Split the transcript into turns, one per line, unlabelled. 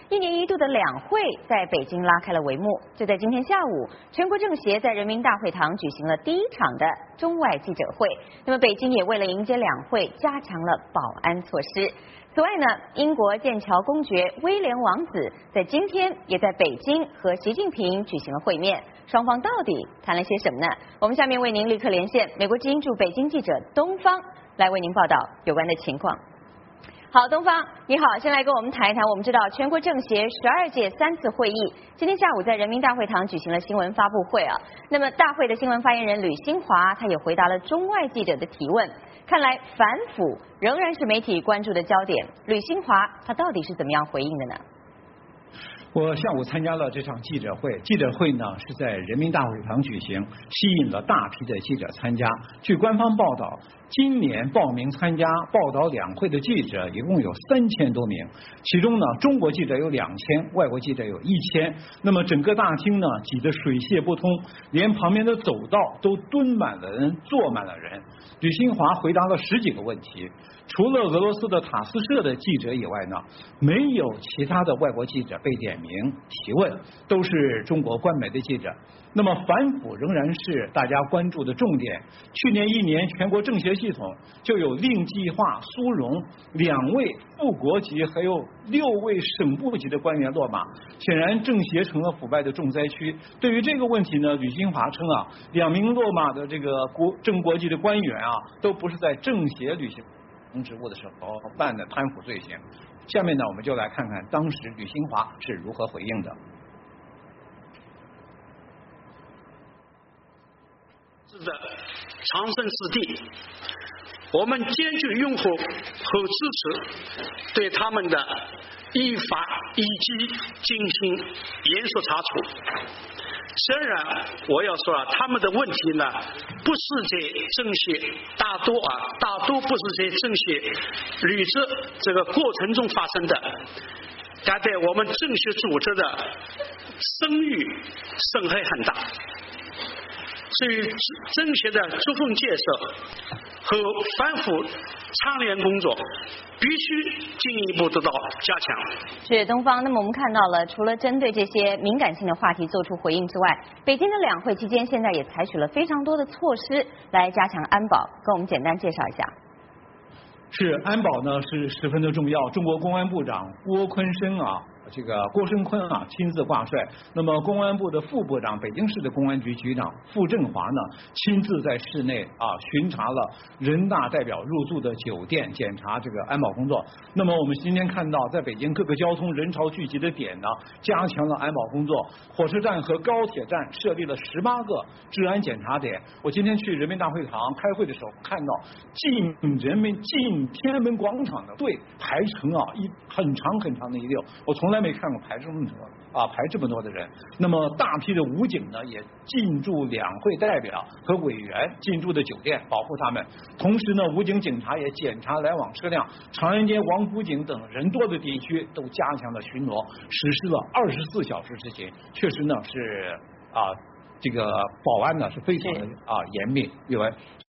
1年1度的两会在北京拉开了帷幕。就在今天下午，全国政协在人民大会堂举行了第1场的中外记者会。那么北京也为了迎接两会，加强了保安措施。此外呢，英国剑桥公爵威廉王子在今天也在北京和习近平举行了会面，双方到底谈了些什么呢？我们下面为您立刻连线美国之音驻北京记者东方，来为您报道有关的情况。好，东方你好，先来跟我们谈一谈。我们知道全国政协12届3次会议今天下午在人民大会堂举行了新闻发布会啊。那么大会的新闻发言人吕新华他也回答了中外记者的提问。看来反腐仍然是媒体关注的焦点。吕新华他到底是怎么样回应的呢？
我下午参加了这场记者会，记者会呢是在人民大会堂举行，吸引了大批的记者参加。据官方报道，今年报名参加报道两会的记者一共有3000多名，其中呢中国记者有2000，外国记者有1000。那么整个大厅呢挤得水泄不通，连旁边的走道都蹲满了人，坐满了人。吕新华回答了10几个问题。除了俄罗斯的塔斯社的记者以外呢，没有其他的外国记者被点名提问，都是中国官媒的记者。那么反腐仍然是大家关注的重点。去年1年，全国政协系统就有令计划苏荣2位副国级还有6位省部级的官员落马，显然政协成了腐败的重灾区。对于这个问题呢，吕新华称啊，2名落马的这个正国级的官员啊，都不是在政协履行职务的时候犯的贪腐罪行。下面呢，我们就来看看当时吕新华是如何回应的。
是的，长生之地，我们坚决拥护和支持对他们的依法依纪进行严肃查处。虽然我要说他们的问题呢，不是在政协大多不是在政协履职这个过程中发生的，但对我们政协组织的声誉损害很大。至于政协的作风建设和反腐倡廉工作必须进一步得到加强。
是东方。那么我们看到了，除了针对这些敏感性的话题做出回应之外，北京的两会期间现在也采取了非常多的措施来加强安保，跟我们简单介绍一下。
是，安保呢是十分的重要。中国公安部长郭声琨啊亲自挂帅。那么公安部的副部长、北京市的公安局局长傅政华呢亲自在室内巡查了人大代表入住的酒店，检查这个安保工作。那么我们今天看到，在北京各个交通人潮聚集的点呢，加强了安保工作。火车站和高铁站设立了18个治安检查点。我今天去人民大会堂开会的时候，看到进天安门广场的队排成很长的一溜，我从来没看过排这么多的人。那么大批的武警呢也进驻两会代表和委员进驻的酒店，保护他们。同时呢，武警警察也检查来往车辆，长安街、王府井等人多的地区都加强了巡逻，实施了24小时执勤。确实呢是这个保安呢是非常的严密。